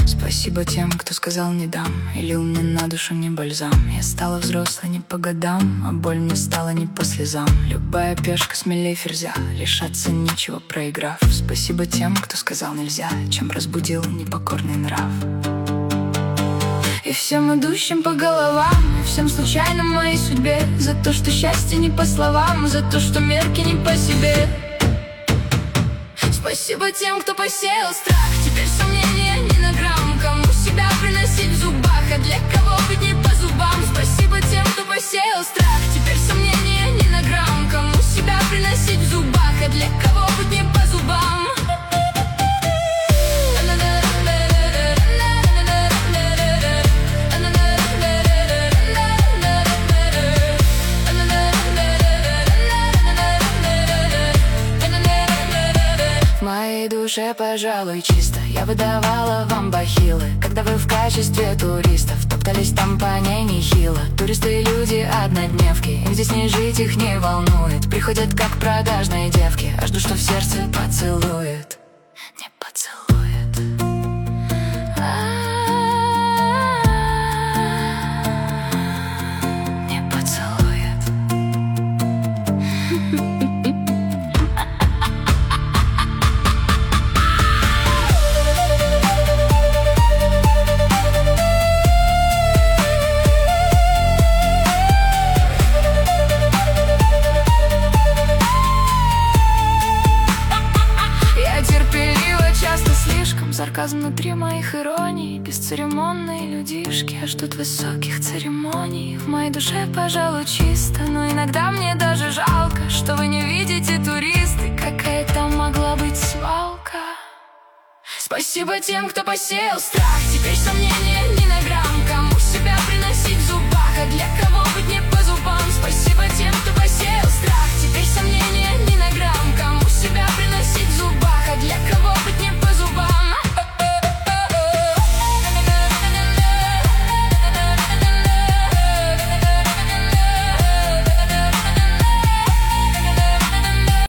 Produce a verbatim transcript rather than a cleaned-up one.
Спасибо тем, кто сказал не дам, и лил мне на душу не бальзам. Я стала взрослой не по годам, а боль мне стала не по слезам. Любая пешка смелее ферзя, лишаться нечего проиграв. Спасибо тем, кто сказал нельзя, чем разбудил непокорный нрав. И всем идущим по головам, и всем случайным в моей судьбе, за то, что счастье не по словам, за то, что мерки не по себе. Спасибо тем, кто посеял страх, теперь сомнения не на грамм. Кому себя приносить в зубах, а для кого быть не по зубам. Спасибо тем, кто посеял страх, теперь сомнения не на грамм. Кому себя приносить в зубах, а для кого быть не по зубам. В моей душе, пожалуй, чисто я выдавала вам бахилы, когда вы в качестве туристов топтались там по ней нехило. Туристы люди однодневки, им здесь не жить, их не волнует. Приходят как продажные девки, а жду, что в сердце поцелует. Не поцелует. Не поцелует. Сарказм внутри моих ироний, бесцеремонные людишки ждут высоких церемоний. В моей душе, пожалуй, чисто, но иногда мне даже жалко, что вы не видите, туристы, какая там могла быть свалка. Спасибо тем, кто посеял страх, теперь сомнения не на грамм. Кому себя приносить в зубах, а для кого быть не